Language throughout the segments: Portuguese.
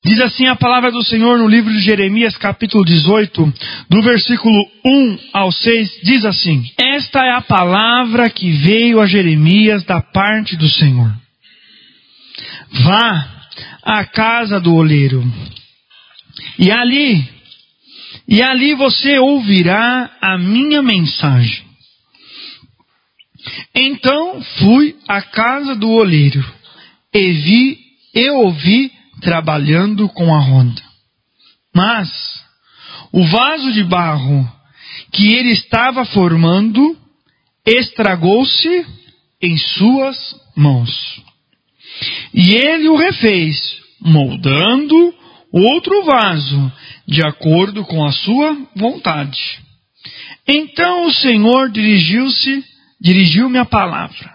Diz assim a palavra do Senhor no livro de Jeremias, capítulo 18, do versículo 1 ao 6, diz assim: Esta é a palavra que veio a Jeremias da parte do Senhor. Vá à casa do oleiro, e ali você ouvirá a minha mensagem. Então fui à casa do oleiro, e ouvi trabalhando com a ronda. Mas o vaso de barro que ele estava formando estragou-se em suas mãos. E ele o refez, moldando outro vaso, de acordo com a sua vontade. Então o Senhor dirigiu-me a palavra.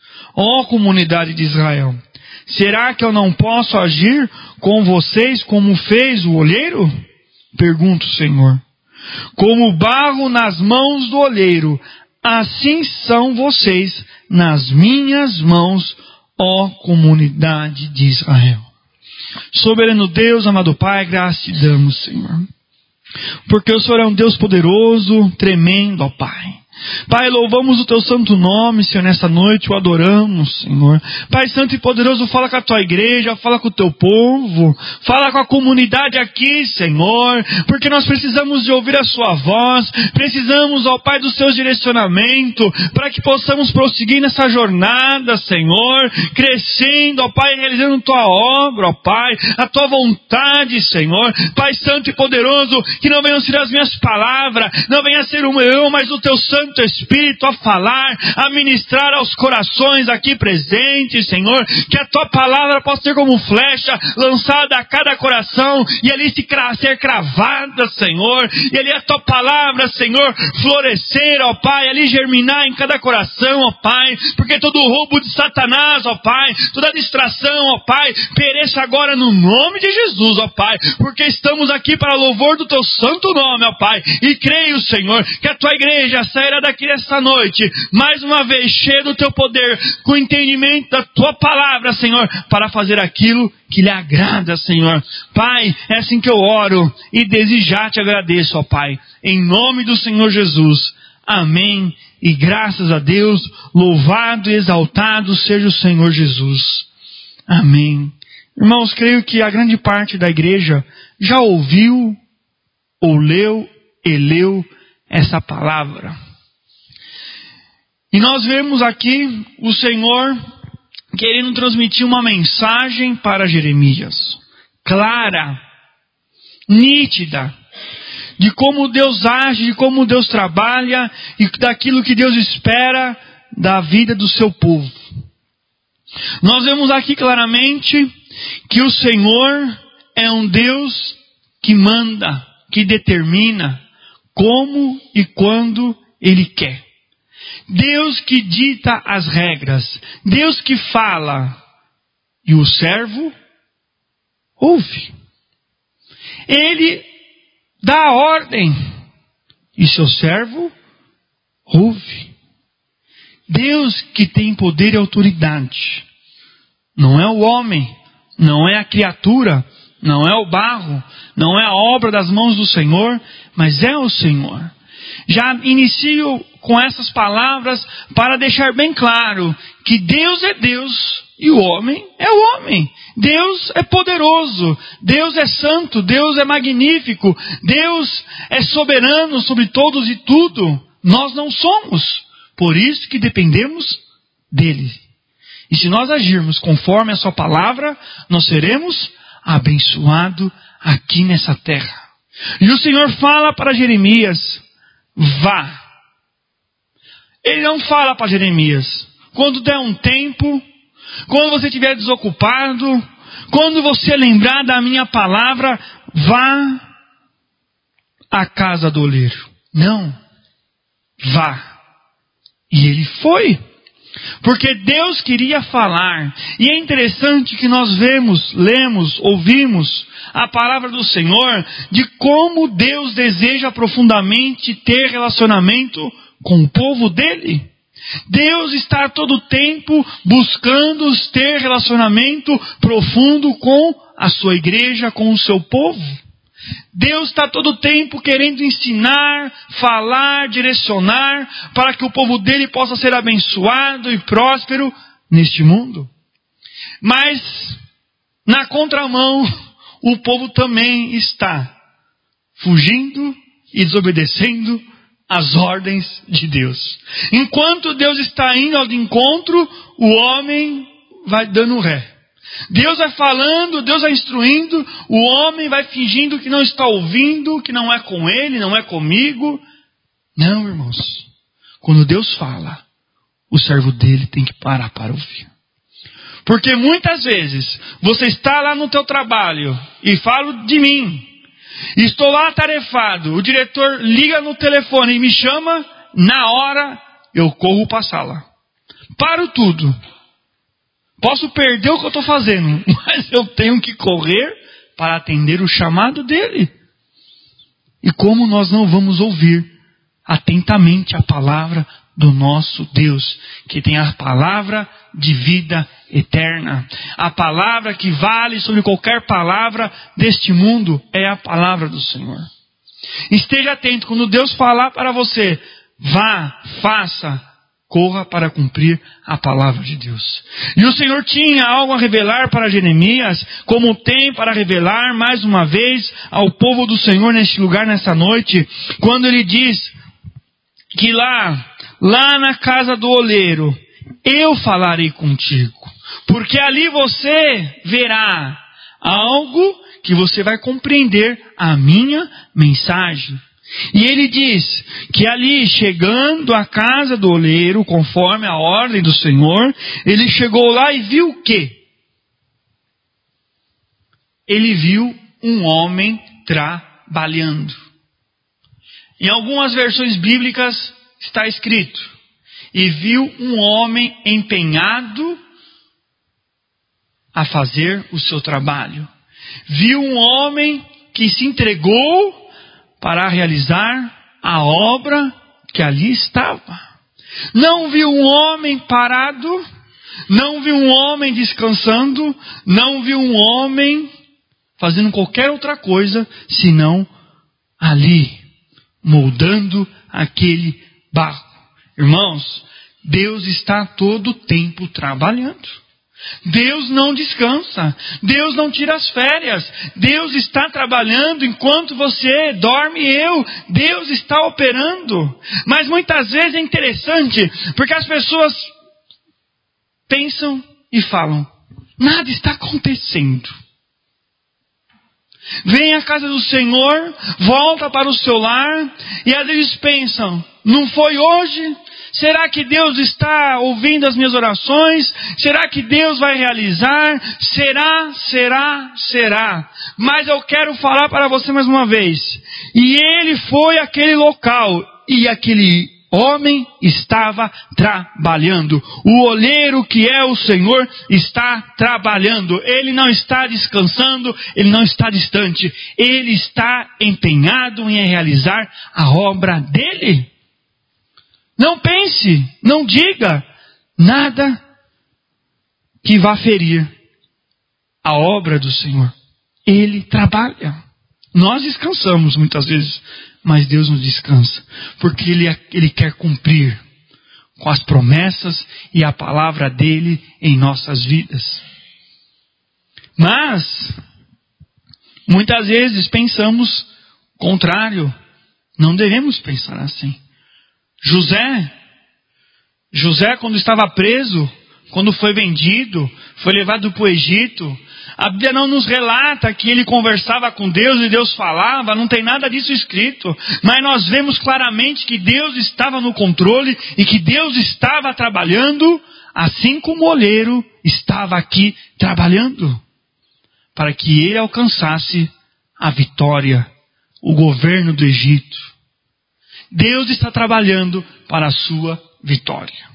Ó comunidade de Israel, será que eu não posso agir com vocês como fez o olheiro? Pergunta o Senhor. Como barro nas mãos do olheiro, assim são vocês nas minhas mãos, ó comunidade de Israel. Soberano Deus, amado Pai, graça te damos, Senhor. Porque o Senhor é um Deus poderoso, tremendo, ó Pai. Pai, louvamos o Teu santo nome, Senhor, nesta noite, o adoramos, Senhor. Pai santo e poderoso, fala com a Tua igreja, fala com o Teu povo, fala com a comunidade aqui, Senhor, porque nós precisamos de ouvir a Sua voz, precisamos, ó Pai, do Seu direcionamento, para que possamos prosseguir nessa jornada, Senhor, crescendo, ó Pai, realizando Tua obra, ó Pai, a Tua vontade, Senhor. Pai santo e poderoso, que não venham ser as minhas palavras, não venha ser o meu, mas o Teu Santo Espírito a falar, a ministrar aos corações aqui presentes, Senhor, que a Tua palavra possa ser como flecha lançada a cada coração e ali ser cravada, Senhor, e ali a Tua palavra, Senhor, florescer, ó Pai, ali germinar em cada coração, ó Pai, porque todo roubo de Satanás, ó Pai, toda distração, ó Pai, pereça agora no nome de Jesus, ó Pai, porque estamos aqui para louvor do Teu santo nome, ó Pai, e creio, Senhor, que a Tua igreja sairá daqui nesta noite, mais uma vez, cheio do Teu poder, com entendimento da Tua palavra, Senhor, para fazer aquilo que lhe agrada, Senhor. Pai, é assim que eu oro e desde já te agradeço, ó Pai, em nome do Senhor Jesus. Amém. E graças a Deus, louvado e exaltado seja o Senhor Jesus. Amém. Irmãos, creio que a grande parte da igreja já ouviu, ou leu e leu essa palavra. E nós vemos aqui o Senhor querendo transmitir uma mensagem para Jeremias, clara, nítida, de como Deus age, de como Deus trabalha e daquilo que Deus espera da vida do seu povo. Nós vemos aqui claramente que o Senhor é um Deus que manda, que determina como e quando Ele quer. Deus que dita as regras, Deus que fala, e o servo ouve. Ele dá a ordem, e seu servo ouve. Deus que tem poder e autoridade, não é o homem, não é a criatura, não é o barro, não é a obra das mãos do Senhor, mas é o Senhor. Já inicio com essas palavras para deixar bem claro que Deus é Deus e o homem é o homem. Deus é poderoso, Deus é santo, Deus é magnífico, Deus é soberano sobre todos e tudo. Nós não somos, por isso que dependemos dele. E se nós agirmos conforme a sua palavra, nós seremos abençoados aqui nessa terra. E o Senhor fala para Jeremias: vá. Ele não fala para Jeremias: quando der um tempo, quando você estiver desocupado, quando você lembrar da minha palavra, vá à casa do oleiro. Não. Vá. E ele foi. Porque Deus queria falar. E é interessante que nós lemos, ouvimos a palavra do Senhor de como Deus deseja profundamente ter relacionamento com o povo dele. Deus está todo o tempo buscando ter relacionamento profundo com a sua igreja, com o seu povo. Deus está todo o tempo querendo ensinar, falar, direcionar, para que o povo dele possa ser abençoado e próspero neste mundo. Mas, na contramão, o povo também está fugindo e desobedecendo as ordens de Deus. Enquanto Deus está indo ao encontro, o homem vai dando ré. Deus vai falando, Deus vai instruindo, o homem vai fingindo que não está ouvindo, que não é com ele, não é comigo. Não, irmãos. Quando Deus fala, o servo dele tem que parar para ouvir. Porque muitas vezes você está lá no teu trabalho, e falo de mim, estou lá atarefado, o diretor liga no telefone e me chama, na hora eu corro para a sala. Paro tudo. Posso perder o que eu estou fazendo, mas eu tenho que correr para atender o chamado dele. E como nós não vamos ouvir atentamente a palavra do nosso Deus, que tem a palavra de vida eterna. A palavra que vale sobre qualquer palavra deste mundo é a palavra do Senhor. Esteja atento, quando Deus falar para você, vá, faça, corra para cumprir a palavra de Deus. E o Senhor tinha algo a revelar para Jeremias, como tem para revelar mais uma vez ao povo do Senhor neste lugar, nessa noite, quando ele diz que lá na casa do oleiro, eu falarei contigo, porque ali você verá algo que você vai compreender a minha mensagem. E ele diz que ali, chegando à casa do oleiro, conforme a ordem do Senhor, ele chegou lá e viu o quê? Ele viu um homem trabalhando. Em algumas versões bíblicas está escrito: e viu um homem empenhado a fazer o seu trabalho. Viu um homem que se entregou para realizar a obra que ali estava. Não viu um homem parado, não viu um homem descansando, não viu um homem fazendo qualquer outra coisa, senão ali, moldando aquele barro. Irmãos, Deus está todo o tempo trabalhando. Deus não descansa. Deus não tira as férias. Deus está trabalhando enquanto você dorme e eu. Deus está operando. Mas muitas vezes é interessante, porque as pessoas pensam e falam: nada está acontecendo. Vem à casa do Senhor, volta para o seu lar, e às vezes pensam: não foi hoje? Será que Deus está ouvindo as minhas orações? Será que Deus vai realizar? Será? Mas eu quero falar para você mais uma vez. E ele foi àquele local, e aquele homem estava trabalhando. O oleiro, que é o Senhor, está trabalhando. Ele não está descansando, ele não está distante. Ele está empenhado em realizar a obra dele. Não pense, não diga nada que vá ferir a obra do Senhor. Ele trabalha. Nós descansamos muitas vezes, mas Deus nos descansa, porque Ele quer cumprir com as promessas e a palavra dEle em nossas vidas. Mas, muitas vezes pensamos contrário. Não devemos pensar assim. José, quando estava preso, quando foi vendido, foi levado para o Egito, a Bíblia não nos relata que ele conversava com Deus e Deus falava, não tem nada disso escrito. Mas nós vemos claramente que Deus estava no controle e que Deus estava trabalhando, assim como o oleiro estava aqui trabalhando, para que ele alcançasse a vitória, o governo do Egito. Deus está trabalhando para a sua vitória.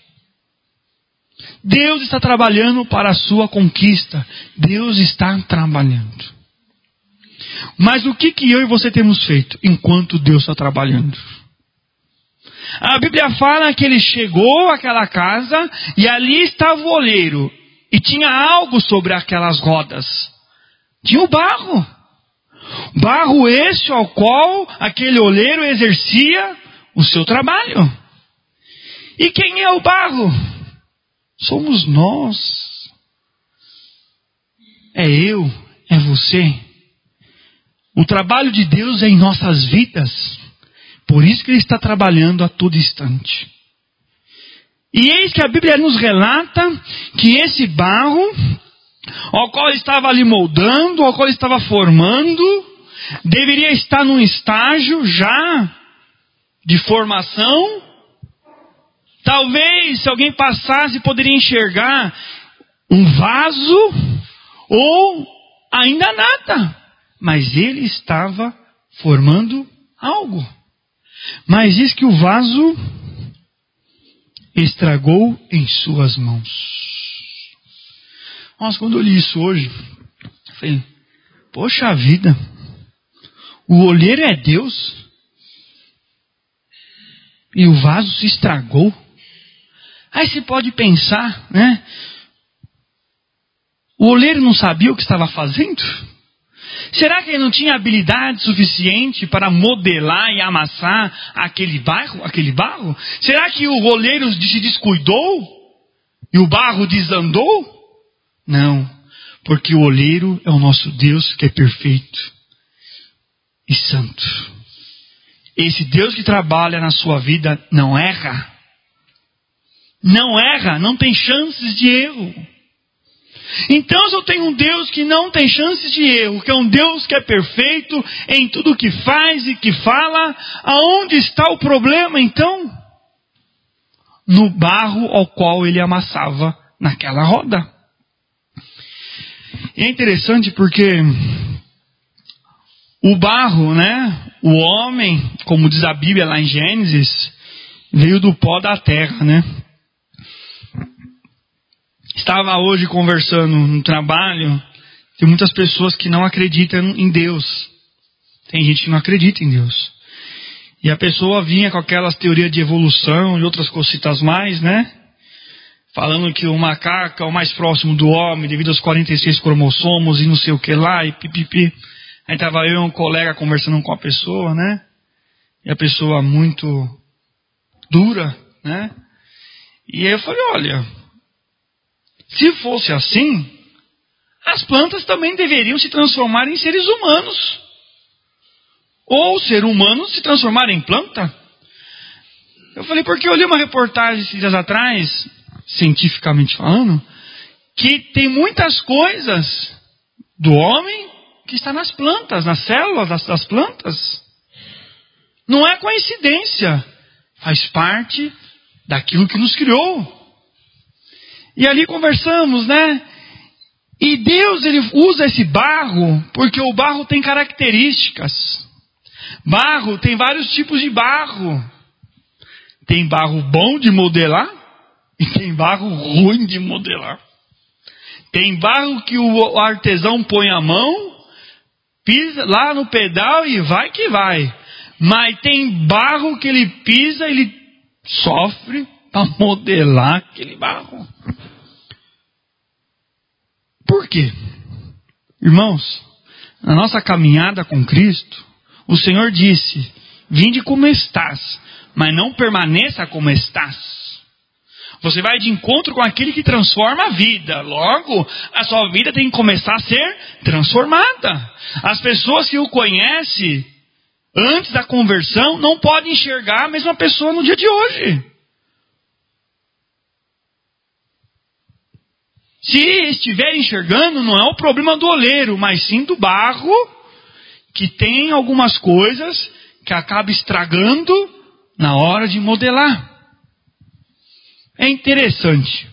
Deus está trabalhando para a sua conquista. Deus está trabalhando. Mas o que eu e você temos feito enquanto Deus está trabalhando? A Bíblia fala que ele chegou àquela casa e ali estava o oleiro. E tinha algo sobre aquelas rodas. Tinha o barro. Barro esse ao qual aquele oleiro exercia o seu trabalho. E quem é o barro? Somos nós. É eu, é você. O trabalho de Deus é em nossas vidas. Por isso que Ele está trabalhando a todo instante. E eis que a Bíblia nos relata que esse barro, ao qual Ele estava ali moldando, ao qual Ele estava formando, deveria estar num estágio já de formação. Talvez, se alguém passasse, poderia enxergar um vaso ou ainda nada. Mas ele estava formando algo. Mas diz que o vaso estragou em suas mãos. Nossa, quando eu li isso hoje, eu falei, poxa vida, o olheiro é Deus e o vaso se estragou. Aí você pode pensar, né? O oleiro não sabia o que estava fazendo? Será que ele não tinha habilidade suficiente para modelar e amassar aquele barro? Será que o oleiro se descuidou e o barro desandou? Não, porque o oleiro é o nosso Deus que é perfeito e santo. Esse Deus que trabalha na sua vida não erra. Não erra, não tem chances de erro. Então, se eu tenho um Deus que não tem chances de erro, que é um Deus que é perfeito em tudo que faz e que fala, aonde está o problema então? No barro ao qual ele amassava naquela roda. E é interessante porque o barro, né? O homem, como diz a Bíblia lá em Gênesis, veio do pó da terra, né? Estava hoje conversando no trabalho, tem muitas pessoas que não acreditam em Deus. Tem gente que não acredita em Deus. E a pessoa vinha com aquelas teorias de evolução e outras cositas mais, né? Falando que o macaco é o mais próximo do homem devido aos 46 cromossomos e não sei o que lá, e pipipi. Aí estava eu e um colega conversando com a pessoa, né? E a pessoa muito dura, né? E aí eu falei, olha, se fosse assim, as plantas também deveriam se transformar em seres humanos. Ou o ser humano se transformar em planta. Eu falei, porque eu li uma reportagem esses dias atrás, cientificamente falando, que tem muitas coisas do homem que está nas plantas, nas células das plantas. Não é coincidência. Faz parte daquilo que nos criou. E ali conversamos, né? E Deus, Ele usa esse barro, porque o barro tem características. Barro, tem vários tipos de barro. Tem barro bom de modelar e tem barro ruim de modelar. Tem barro que o artesão põe a mão, pisa lá no pedal e vai que vai. Mas tem barro que ele pisa, ele sofre para modelar aquele barro. Por quê? Irmãos, na nossa caminhada com Cristo, o Senhor disse, vinde como estás, mas não permaneça como estás. Você vai de encontro com aquele que transforma a vida. Logo, a sua vida tem que começar a ser transformada. As pessoas que o conhecem antes da conversão não podem enxergar a mesma pessoa no dia de hoje. Se estiver enxergando, não é o problema do oleiro, mas sim do barro, que tem algumas coisas que acaba estragando na hora de modelar. É interessante.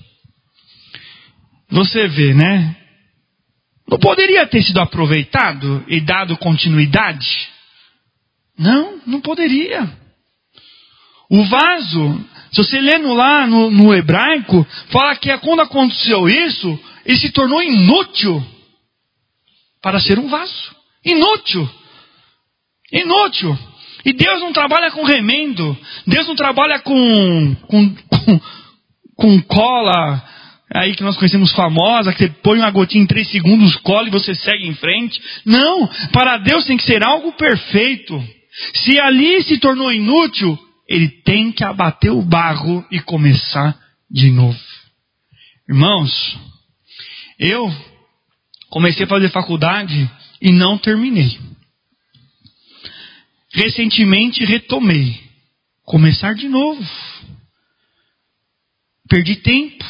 Você vê, né? Não poderia ter sido aproveitado e dado continuidade? Não, não poderia. O vaso, se você lê lá no hebraico, fala que quando aconteceu isso, ele se tornou inútil para ser um vaso. Inútil. Inútil. E Deus não trabalha com remendo. Deus não trabalha com cola, aí que nós conhecemos famosa, que você põe uma gotinha em 3 segundos, cola e você segue em frente. Não, para Deus tem que ser algo perfeito. Se ali se tornou inútil, Ele tem que abater o barro e começar de novo. Irmãos, eu comecei a fazer faculdade e não terminei. Recentemente retomei. Começar de novo. Perdi tempo.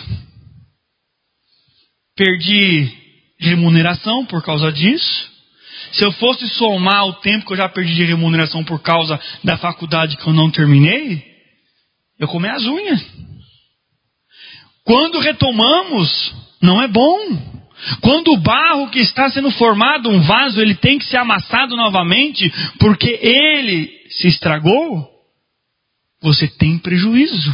Perdi remuneração por causa disso. Se eu fosse somar o tempo que eu já perdi de remuneração por causa da faculdade que eu não terminei, eu comi as unhas. Quando retomamos, não é bom. Quando o barro que está sendo formado, um vaso, ele tem que ser amassado novamente, porque ele se estragou, você tem prejuízo.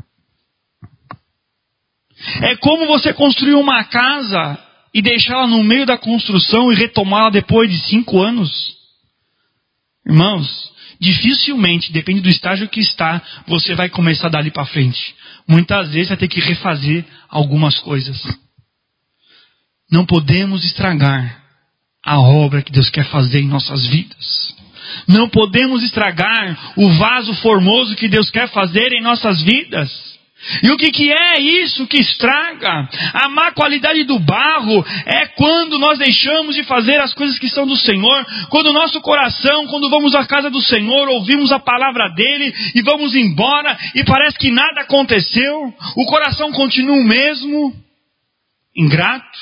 É como você construir uma casa e deixá-la no meio da construção e retomá-la depois de 5 anos. Irmãos, dificilmente, depende do estágio que está, você vai começar dali para frente. Muitas vezes vai ter que refazer algumas coisas. Não podemos estragar a obra que Deus quer fazer em nossas vidas. Não podemos estragar o vaso formoso que Deus quer fazer em nossas vidas. E o que é isso que estraga? A má qualidade do barro é quando nós deixamos de fazer as coisas que são do Senhor, quando o nosso coração, quando vamos à casa do Senhor, ouvimos a palavra dEle e vamos embora e parece que nada aconteceu, o coração continua o mesmo, ingrato,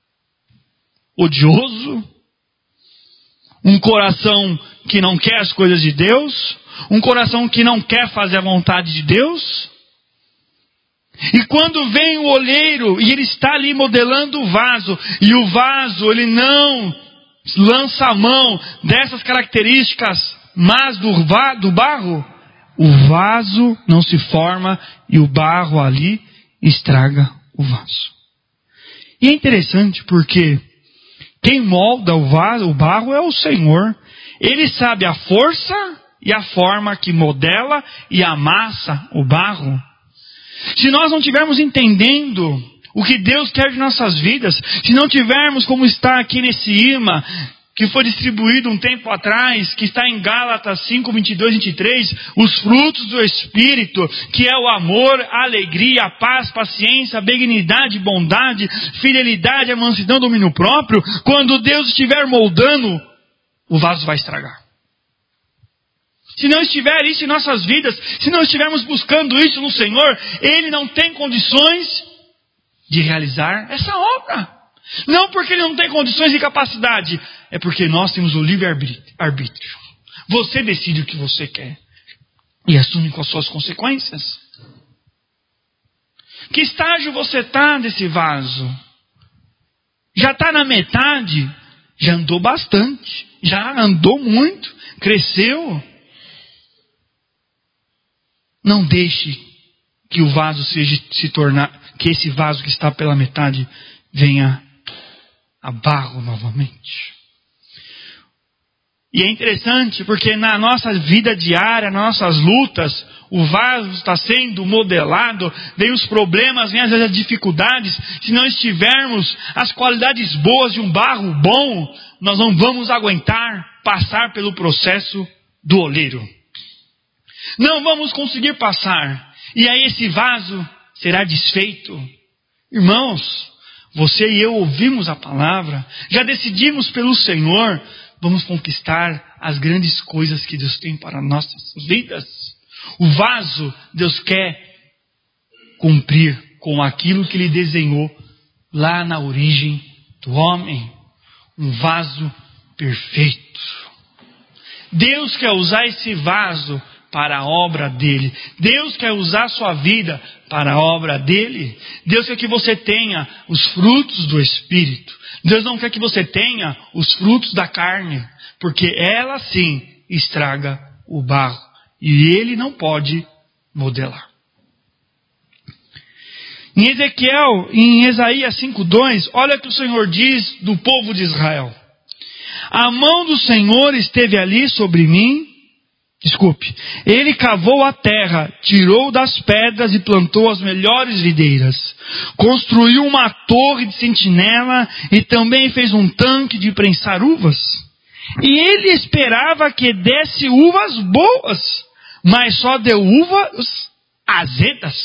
odioso, um coração que não quer as coisas de Deus, um coração que não quer fazer a vontade de Deus. E quando vem o olheiro e ele está ali modelando o vaso, e o vaso ele não lança a mão dessas características más do barro, o vaso não se forma e o barro ali estraga o vaso. E é interessante porque quem molda o barro é o Senhor. Ele sabe a força e a forma que modela e amassa o barro. Se nós não estivermos entendendo o que Deus quer de nossas vidas, se não tivermos como está aqui nesse imã, que foi distribuído um tempo atrás, que está em Gálatas 5, 22, 23, os frutos do Espírito, que é o amor, a alegria, a paz, paciência, a benignidade, bondade, fidelidade, a mansidão, domínio próprio, quando Deus estiver moldando, o vaso vai estragar. Se não estiver isso em nossas vidas, se não estivermos buscando isso no Senhor, Ele não tem condições de realizar essa obra. Não porque Ele não tem condições e capacidade, é porque nós temos o livre-arbítrio. Você decide o que você quer e assume com as suas consequências. Que estágio você está desse vaso? Já está na metade? Já andou bastante, já andou muito, cresceu. Não deixe que o vaso que esse vaso que está pela metade venha a barro novamente. E é interessante porque na nossa vida diária, nas nossas lutas, o vaso está sendo modelado, vem os problemas, vem às vezes as dificuldades. Se não estivermos as qualidades boas de um barro bom, nós não vamos aguentar passar pelo processo do oleiro. Não vamos conseguir passar. E aí esse vaso será desfeito. Irmãos, você e eu ouvimos a palavra, já decidimos pelo Senhor, vamos conquistar as grandes coisas que Deus tem para nossas vidas. O vaso, Deus quer cumprir com aquilo que Ele desenhou lá na origem do homem. Um vaso perfeito. Deus quer usar esse vaso para a obra dEle. Deus quer usar a sua vida para a obra dEle. Deus quer que você tenha os frutos do Espírito. Deus não quer que você tenha os frutos da carne, porque ela sim estraga o barro. E Ele não pode modelar. Em Isaías 5:2, olha o que o Senhor diz do povo de Israel. A mão do Senhor esteve ali sobre mim, Ele cavou a terra, tirou das pedras e plantou as melhores videiras. Construiu uma torre de sentinela e também fez um tanque de prensar uvas. E ele esperava que desse uvas boas, mas só deu uvas azedas.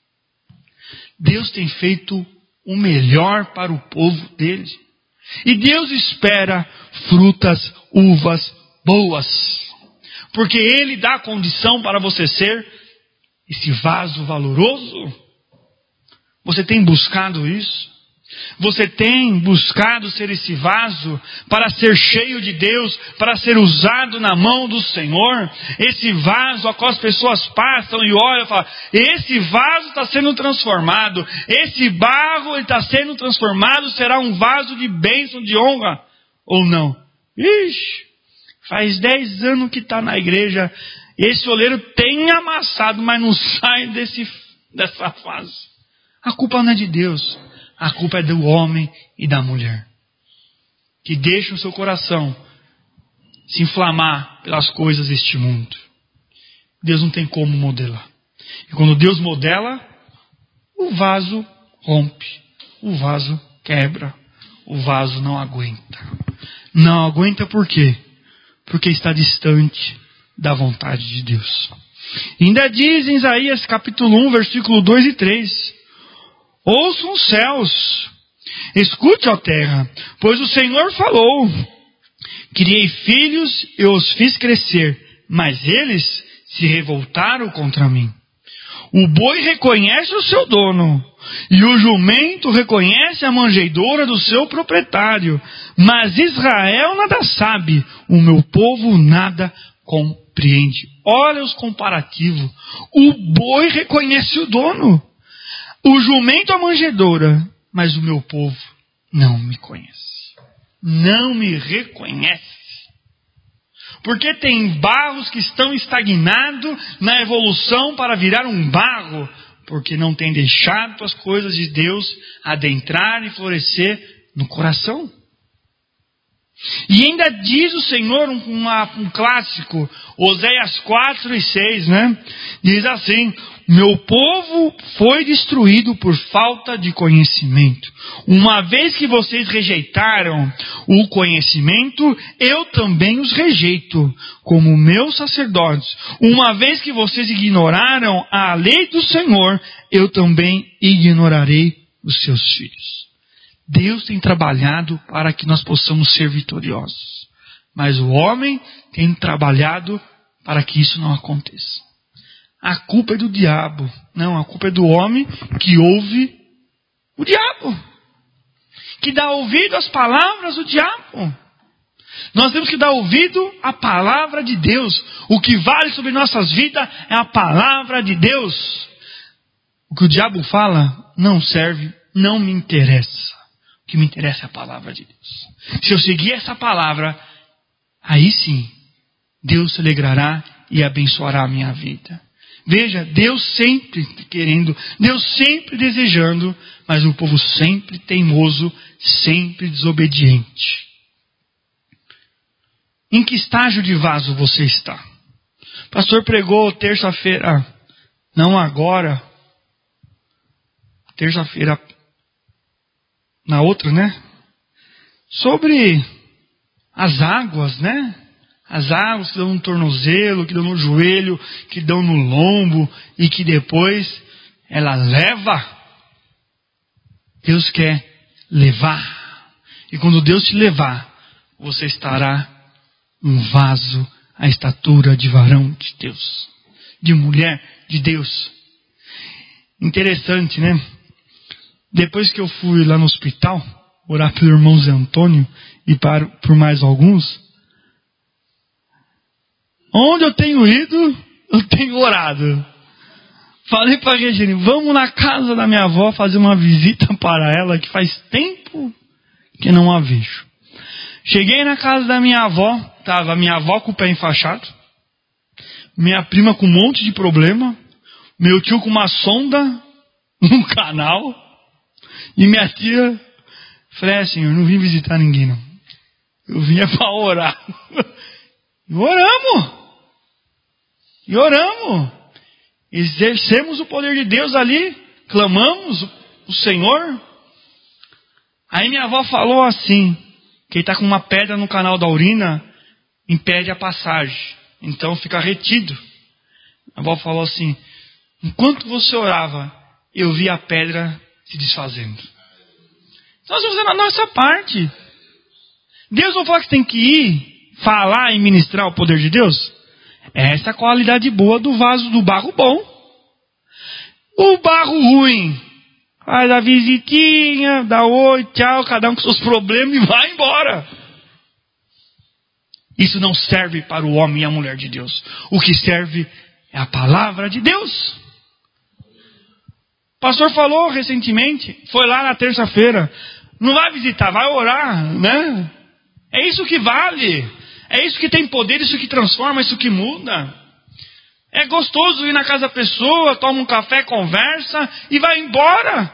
Deus tem feito o melhor para o povo dele. E Deus espera frutas, uvas boas. Porque Ele dá a condição para você ser esse vaso valoroso. Você tem buscado isso? Você tem buscado ser esse vaso para ser cheio de Deus, para ser usado na mão do Senhor? Esse vaso a qual as pessoas passam e olham e falam, esse vaso está sendo transformado, esse barro está sendo transformado, será um vaso de bênção, de honra, ou não? Ixi, faz 10 anos que está na igreja, esse oleiro tem amassado, mas não sai dessa fase. A culpa não é de Deus. A culpa é do homem e da mulher, que deixam o seu coração se inflamar pelas coisas deste mundo. Deus não tem como modelar. E quando Deus modela, o vaso rompe, o vaso quebra, o vaso não aguenta. Não aguenta por quê? Porque está distante da vontade de Deus. E ainda diz em Isaías capítulo 1, versículo 2 e 3... Ouçam os céus, escute, ó terra, pois o Senhor falou, criei filhos e os fiz crescer, mas eles se revoltaram contra mim. O boi reconhece o seu dono, e o jumento reconhece a manjedoura do seu proprietário, mas Israel nada sabe, o meu povo nada compreende. Olha os comparativos, o boi reconhece o dono, o jumento a manjedoura, mas o meu povo não me conhece. Não me reconhece. Porque tem barros que estão estagnados na evolução para virar um barro, porque não tem deixado as coisas de Deus adentrar e florescer no coração. E ainda diz o Senhor, um clássico, Oséias 4 e 6, né? Diz assim, meu povo foi destruído por falta de conhecimento. Uma vez que vocês rejeitaram o conhecimento, eu também os rejeito, como meus sacerdotes. Uma vez que vocês ignoraram a lei do Senhor, eu também ignorarei os seus filhos. Deus tem trabalhado para que nós possamos ser vitoriosos. Mas o homem tem trabalhado para que isso não aconteça. A culpa é do diabo. Não, a culpa é do homem que ouve o diabo. Que dá ouvido às palavras do diabo. Nós temos que dar ouvido à palavra de Deus. O que vale sobre nossas vidas é a palavra de Deus. O que o diabo fala não serve, não me interessa. O que me interessa é a palavra de Deus. Se eu seguir essa palavra, aí sim, Deus se alegrará e abençoará a minha vida. Veja, Deus sempre querendo, Deus sempre desejando, mas o povo sempre teimoso, sempre desobediente. Em que estágio de vaso você está? O pastor pregou terça-feira, não agora, terça-feira, na outra, né? Sobre as águas, né? As águas que dão no tornozelo, que dão no joelho, que dão no lombo e que depois ela leva. Deus quer levar. E quando Deus te levar, você estará um vaso à estatura de varão de Deus, de mulher de Deus. Interessante, né? Depois que eu fui lá no hospital, orar pelo irmão Zé Antônio e por mais alguns, onde eu tenho ido, eu tenho orado. Falei para a Regine, vamos na casa da minha avó fazer uma visita para ela, que faz tempo que não a vejo. Cheguei na casa da minha avó, estava a minha avó com o pé enfaixado, minha prima com um monte de problema, meu tio com uma sonda no canal, e minha tia, falei assim, eu não vim visitar ninguém não. Eu vim para orar. E oramos. E oramos. Exercemos o poder de Deus ali. Clamamos o Senhor. Aí minha avó falou assim, que ele está com uma pedra no canal da urina, impede a passagem. Então fica retido. A avó falou assim, enquanto você orava, eu vi a pedra se desfazendo. Então nós vamos fazer a nossa parte. Deus não fala que tem que ir, falar e ministrar o poder de Deus? Essa é a qualidade boa do vaso do barro bom. O barro ruim, faz a visitinha, dá oi, tchau, cada um com seus problemas e vai embora. Isso não serve para o homem e a mulher de Deus. O que serve é a palavra de Deus. O pastor falou recentemente, foi lá na terça-feira, não vai visitar, vai orar, né? É isso que vale, é isso que tem poder, isso que transforma, isso que muda. É gostoso ir na casa da pessoa, toma um café, conversa e vai embora.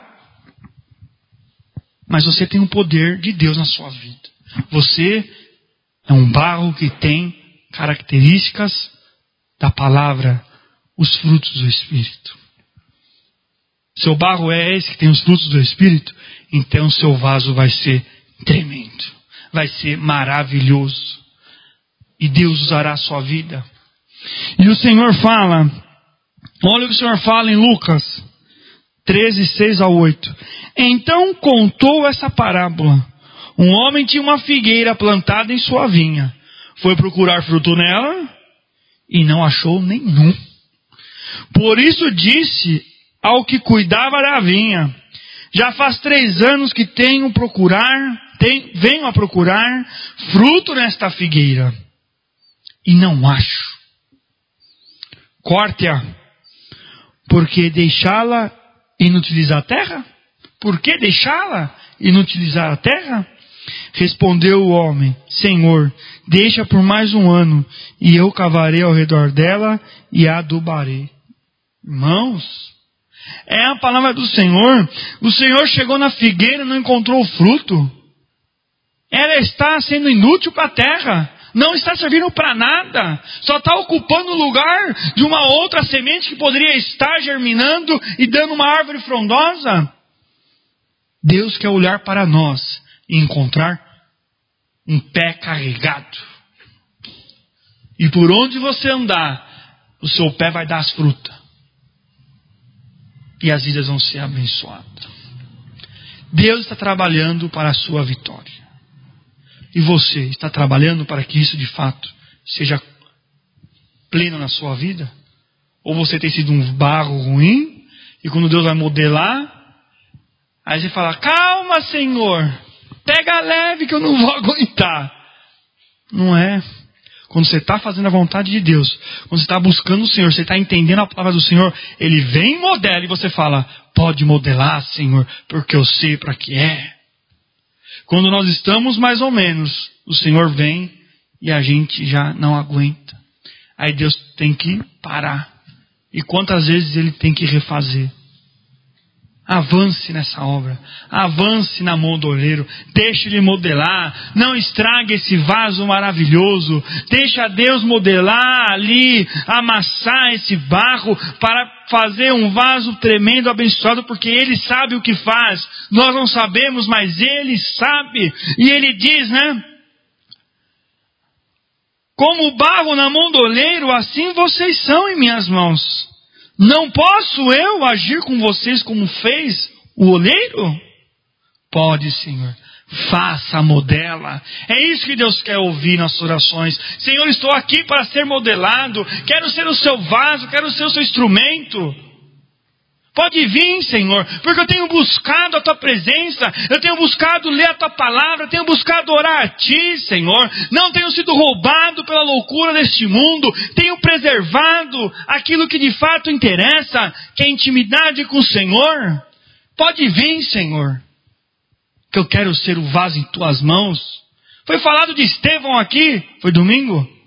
Mas você tem o poder de Deus na sua vida. Você é um barro que tem características da palavra, os frutos do Espírito. Seu barro é esse que tem os frutos do Espírito, então seu vaso vai ser tremendo, vai ser maravilhoso. E Deus usará a sua vida. E o Senhor fala, olha o que o Senhor fala em Lucas 13, 6 a 8. Então contou essa parábola. Um homem tinha uma figueira plantada em sua vinha. Foi procurar fruto nela e não achou nenhum. Por isso disse ao que cuidava da vinha, já faz 3 anos que venho a procurar fruto nesta figueira e não acho. Corte-a, porque deixá-la inutilizar a terra? Por que deixá-la inutilizar a terra? Respondeu o homem, Senhor, deixa por mais 1 ano, e eu cavarei ao redor dela e a adubarei. Irmãos, é a palavra do Senhor. O Senhor chegou na figueira e não encontrou o fruto. Ela está sendo inútil para a terra. Não está servindo para nada. Só está ocupando o lugar de uma outra semente que poderia estar germinando e dando uma árvore frondosa. Deus quer olhar para nós e encontrar um pé carregado. E por onde você andar, o seu pé vai dar as frutas. E as vidas vão ser abençoadas. Deus está trabalhando para a sua vitória. E você está trabalhando para que isso de fato seja pleno na sua vida? Ou você tem sido um barro ruim, e quando Deus vai modelar, aí você fala, calma Senhor, pega leve que eu não vou aguentar. Não é. Quando você está fazendo a vontade de Deus, quando você está buscando o Senhor, você está entendendo a palavra do Senhor, Ele vem e modela, e você fala, pode modelar Senhor, porque eu sei para que é. Quando nós estamos mais ou menos, o Senhor vem e a gente já não aguenta. Aí Deus tem que parar. E quantas vezes Ele tem que refazer? Avance nessa obra. Avance na mão do oleiro. Deixe Ele modelar. Não estrague esse vaso maravilhoso. Deixa Deus modelar ali, amassar esse barro para fazer um vaso tremendo, abençoado, porque Ele sabe o que faz. Nós não sabemos, mas Ele sabe. E Ele diz, né? Como o barro na mão do oleiro, assim vocês são em minhas mãos. Não posso eu agir com vocês como fez o oleiro? Pode, Senhor. Faça, modela. É isso que Deus quer ouvir nas orações. Senhor, estou aqui para ser modelado. Quero ser o seu vaso, quero ser o seu instrumento. Pode vir, Senhor, porque eu tenho buscado a Tua presença, eu tenho buscado ler a Tua palavra, eu tenho buscado orar a Ti, Senhor. Não tenho sido roubado pela loucura deste mundo, tenho preservado aquilo que de fato interessa, que é a intimidade com o Senhor. Pode vir, Senhor, que eu quero ser o vaso em Tuas mãos. Foi falado de Estevão aqui, foi domingo?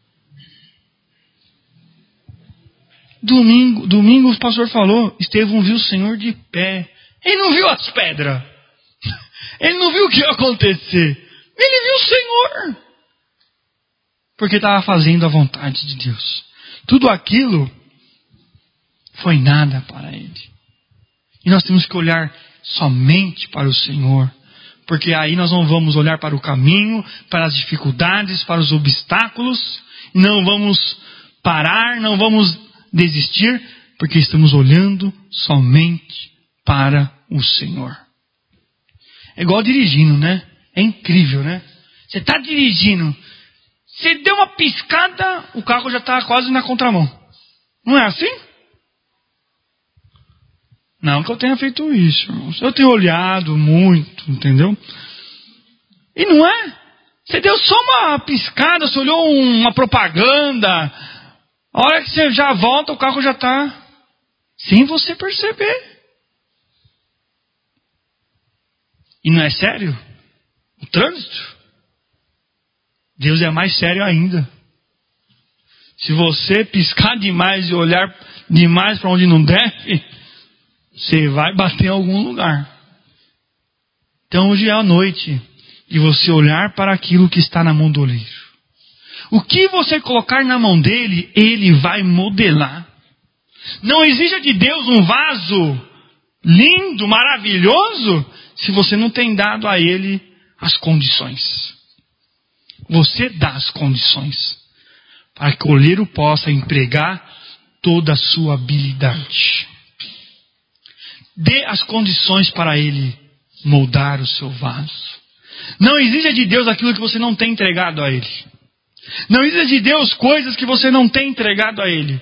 Domingo o pastor falou, Estevão viu o Senhor de pé. Ele não viu as pedras. Ele não viu o que ia acontecer. Ele viu o Senhor. Porque estava fazendo a vontade de Deus. Tudo aquilo foi nada para ele. E nós temos que olhar somente para o Senhor. Porque aí nós não vamos olhar para o caminho, para as dificuldades, para os obstáculos. Não vamos parar, não vamos desistir, porque estamos olhando somente para o Senhor. É igual dirigindo, né? É incrível, né? Você está dirigindo, você deu uma piscada, o carro já está quase na contramão. Não é assim? Não que eu tenha feito isso, irmãos. Eu tenho olhado muito, entendeu? E não é? Você deu só uma piscada, você olhou uma propaganda. A hora que você já volta, o carro já está sem você perceber. E não é sério? O trânsito? Deus é mais sério ainda. Se você piscar demais e olhar demais para onde não deve, você vai bater em algum lugar. Então hoje é a noite de você olhar para aquilo que está na mão do oleiro. O que você colocar na mão dele, ele vai modelar. Não exija de Deus um vaso lindo, maravilhoso, se você não tem dado a ele as condições. Você dá as condições para que o oleiro possa empregar toda a sua habilidade. Dê as condições para ele moldar o seu vaso. Não exija de Deus aquilo que você não tem entregado a ele. Não exija de Deus coisas que você não tem entregado a ele.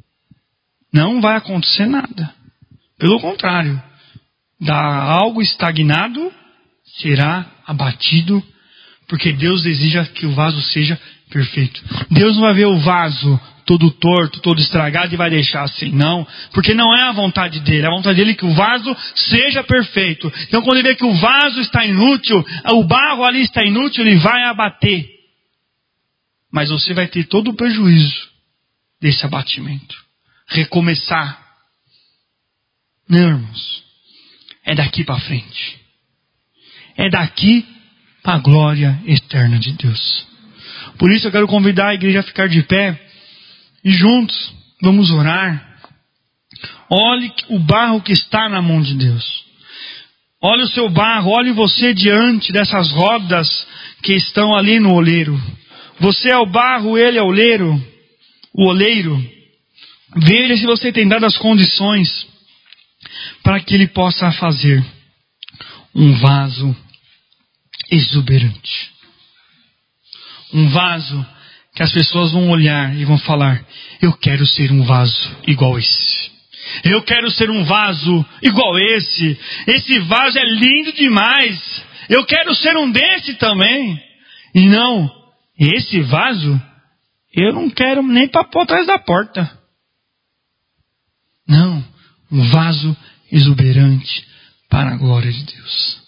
Não vai acontecer nada. Pelo contrário, algo estagnado será abatido, porque Deus deseja que o vaso seja perfeito. Deus não vai ver o vaso todo torto, todo estragado e vai deixar assim, não. Porque não é a vontade dele. É a vontade dele que o vaso seja perfeito. Então quando ele vê que o vaso está inútil, o barro ali está inútil, ele vai abater. Mas você vai ter todo o prejuízo desse abatimento. Recomeçar. Não, irmãos. É daqui para frente. É daqui para a glória eterna de Deus. Por isso eu quero convidar a igreja a ficar de pé e juntos vamos orar. Olhe o barro que está na mão de Deus. Olhe o seu barro, olhe você diante dessas rodas que estão ali no oleiro. Você é o barro, ele é o oleiro. Veja se você tem dado as condições para que ele possa fazer um vaso exuberante. Um vaso que as pessoas vão olhar e vão falar: eu quero ser um vaso igual esse. Eu quero ser um vaso igual esse. Esse vaso é lindo demais. Eu quero ser um desse também. E não, esse vaso eu não quero nem para pôr atrás da porta. Não, um vaso exuberante para a glória de Deus.